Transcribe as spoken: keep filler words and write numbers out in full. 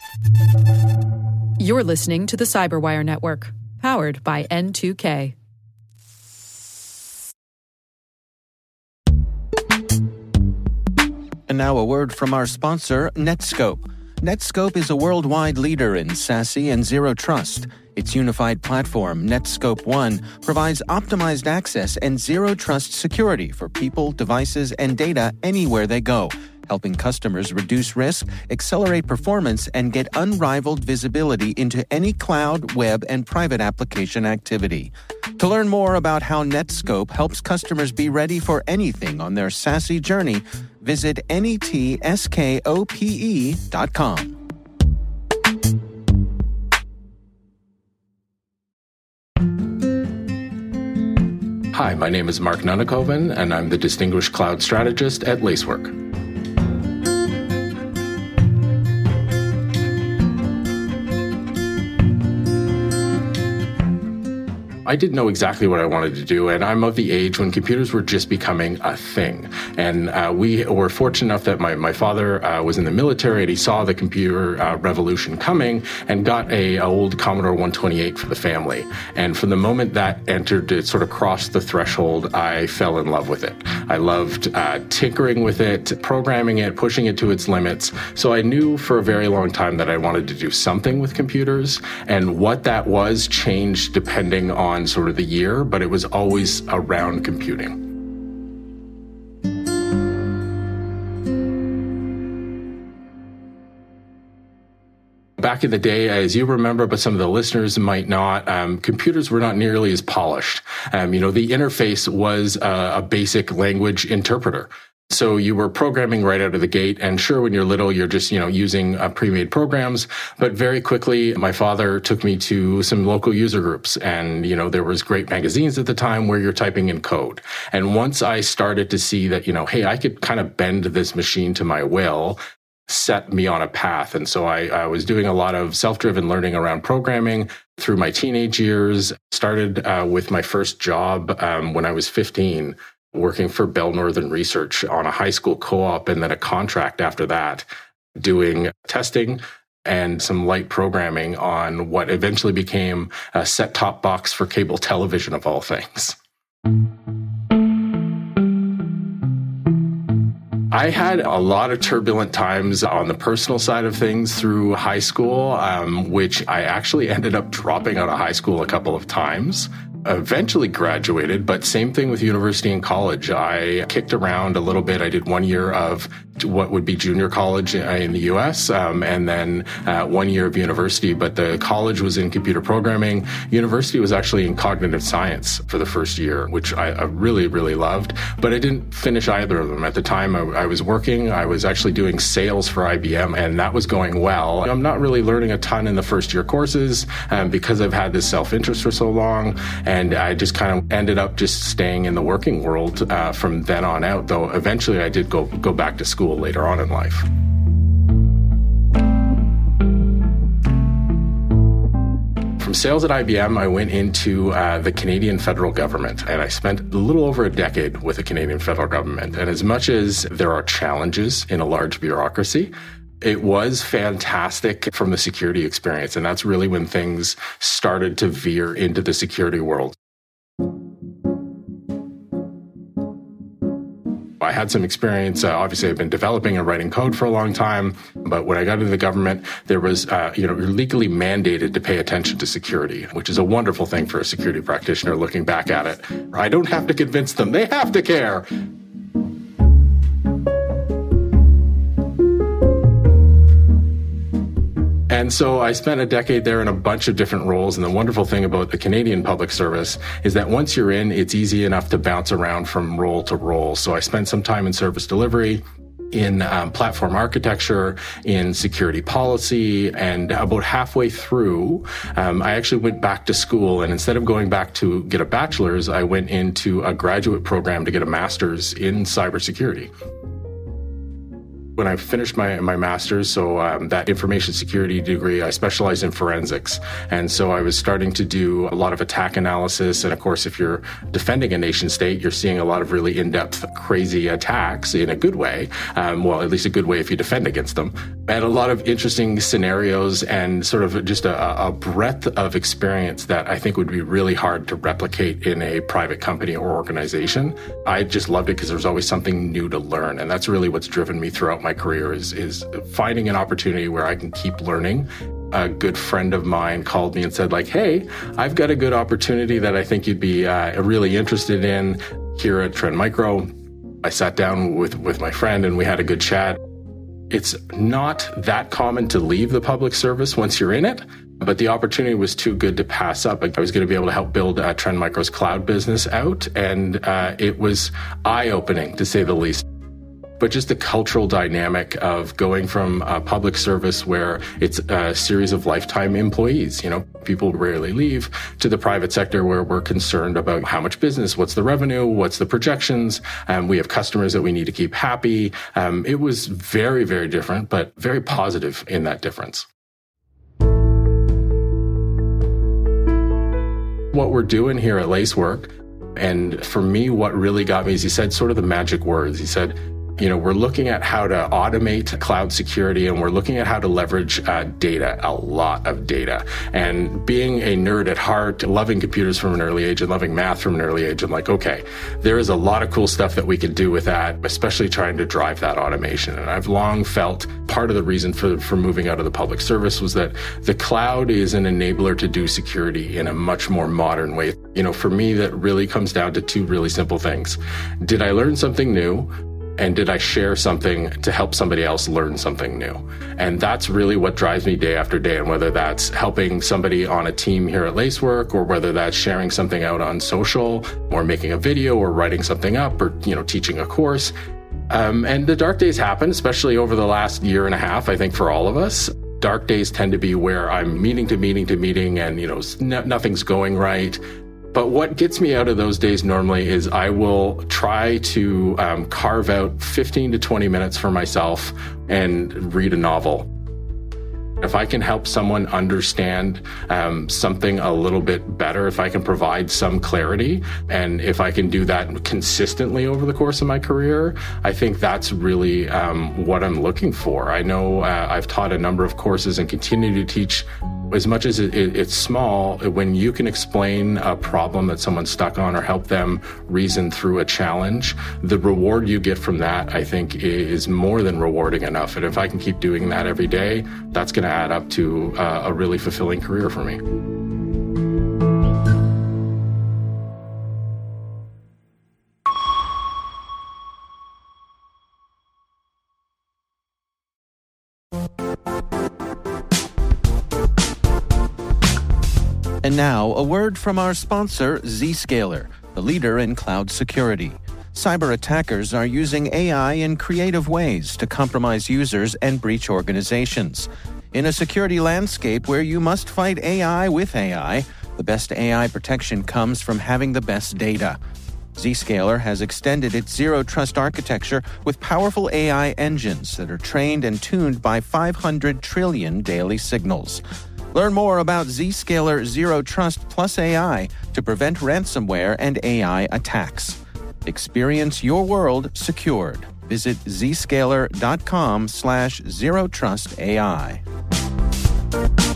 You're listening to the Cyberwire Network, powered by N two K. And now a word from our sponsor, Netskope. Netskope is a worldwide leader in SASE and Zero Trust. Its unified platform, Netskope One, provides optimized access and Zero Trust security for people, devices, and data anywhere they go, helping customers reduce risk, accelerate performance, and get unrivaled visibility into any cloud, web, and private application activity. To learn more about how Netskope helps customers be ready for anything on their SASE journey, visit netskope dot com. Hi, my name is Mark Nunnikoven, and I'm the Distinguished Cloud Strategist at Lacework. I didn't know exactly what I wanted to do, and I'm of the age when computers were just becoming a thing. And uh, we were fortunate enough that my, my father uh, was in the military, and he saw the computer uh, revolution coming and got a, a old Commodore one twenty-eight for the family. And from the moment that entered, it sort of crossed the threshold, I fell in love with it. I loved uh, tinkering with it, programming it, pushing it to its limits. So I knew for a very long time that I wanted to do something with computers, and what that was changed depending on sort of the year, but it was always around computing. Back in the day, as you remember, but some of the listeners might not, um, computers were not nearly as polished. Um, you know, the interface was a, a basic language interpreter. So you were programming right out of the gate, and sure, when you're little, you're just, you know, using uh, pre-made programs. But very quickly, my father took me to some local user groups, and, you know, there was great magazines at the time where you're typing in code. And once I started to see that, you know, hey, I could kind of bend this machine to my will, set me on a path. And so I, I was doing a lot of self-driven learning around programming through my teenage years. Started uh, with my first job um, when I was fifteen. Working for Bell Northern Research on a high school co-op, and then a contract after that, doing testing and some light programming on what eventually became a set-top box for cable television, of all things. I had a lot of turbulent times on the personal side of things through high school, um, which I actually ended up dropping out of high school a couple of times. Eventually graduated, but same thing with university and college. I kicked around a little bit. I did one year of what would be junior college in the U S, um, and then uh, one year of university, but the college was in computer programming. University was actually in cognitive science for the first year, which I, I really, really loved, but I didn't finish either of them. At the time I, I was working, I was actually doing sales for I B M, and that was going well. I'm not really learning a ton in the first year courses um, because I've had this self-interest for so long, and I just kind of ended up just staying in the working world uh, from then on out, though eventually I did go, go back to school later on in life. From sales at I B M, I went into uh, the Canadian federal government, and I spent a little over a decade with the Canadian federal government. And as much as there are challenges in a large bureaucracy, it was fantastic from the security experience. And that's really when things started to veer into the security world. I had some experience. Uh, obviously, I've been developing and writing code for a long time. But when I got into the government, there was, uh, you know, you're legally mandated to pay attention to security, which is a wonderful thing for a security practitioner looking back at it. I don't have to convince them. They have to care. And so I spent a decade there in a bunch of different roles. And the wonderful thing about the Canadian public service is that once you're in, it's easy enough to bounce around from role to role. So I spent some time in service delivery, in um, platform architecture, in security policy, and about halfway through, um, I actually went back to school. And instead of going back to get a bachelor's, I went into a graduate program to get a master's in cybersecurity. When I finished my, my master's, so um, that information security degree, I specialized in forensics. And so I was starting to do a lot of attack analysis. And of course, if you're defending a nation state, you're seeing a lot of really in-depth, crazy attacks in a good way. Um, well, at least a good way if you defend against them. And a lot of interesting scenarios and sort of just a, a breadth of experience that I think would be really hard to replicate in a private company or organization. I just loved it because there's always something new to learn. And that's really what's driven me throughout my career is, is finding an opportunity where I can keep learning. A good friend of mine called me and said, like, hey, I've got a good opportunity that I think you'd be uh, really interested in here at Trend Micro. I sat down with, with my friend and we had a good chat. It's not that common to leave the public service once you're in it, but the opportunity was too good to pass up. I was going to be able to help build uh, Trend Micro's cloud business out, and uh, it was eye-opening, to say the least. But just the cultural dynamic of going from a public service where it's a series of lifetime employees, you know, people rarely leave, to the private sector where we're concerned about how much business, what's the revenue, what's the projections, and um, we have customers that we need to keep happy. Um, it was very, very different, but very positive in that difference. What we're doing here at Lacework, and for me, what really got me is he said sort of the magic words. He said, you know, we're looking at how to automate cloud security, and we're looking at how to leverage uh, data, a lot of data. And being a nerd at heart, loving computers from an early age and loving math from an early age, I'm like, okay, there is a lot of cool stuff that we can do with that, especially trying to drive that automation. And I've long felt part of the reason for, for moving out of the public service was that the cloud is an enabler to do security in a much more modern way. You know, for me, that really comes down to two really simple things. Did I learn something new? And did I share something to help somebody else learn something new? And that's really what drives me day after day. And whether that's helping somebody on a team here at Lacework, or whether that's sharing something out on social, or making a video, or writing something up, or, you know, teaching a course. Um, and the dark days happen, especially over the last year and a half, I think, for all of us. Dark days tend to be where I'm meeting to meeting to meeting and, you know, n- nothing's going right. But what gets me out of those days normally is I will try to um, carve out fifteen to twenty minutes for myself and read a novel. If I can help someone understand um, something a little bit better, if I can provide some clarity, and if I can do that consistently over the course of my career, I think that's really um, what I'm looking for. I know uh, I've taught a number of courses and continue to teach. As much as it, it, it's small, when you can explain a problem that someone's stuck on or help them reason through a challenge, the reward you get from that, I think, is more than rewarding enough. And if I can keep doing that every day, that's going to add up to uh, a really fulfilling career for me. And now, a word from our sponsor, Zscaler, the leader in cloud security. Cyber attackers are using A I in creative ways to compromise users and breach organizations. In a security landscape where you must fight A I with A I, the best A I protection comes from having the best data. Zscaler has extended its zero-trust architecture with powerful A I engines that are trained and tuned by five hundred trillion daily signals. Learn more about Zscaler Zero Trust Plus A I to prevent ransomware and A I attacks. Experience your world secured. Visit zscaler.com slash zero trust AI.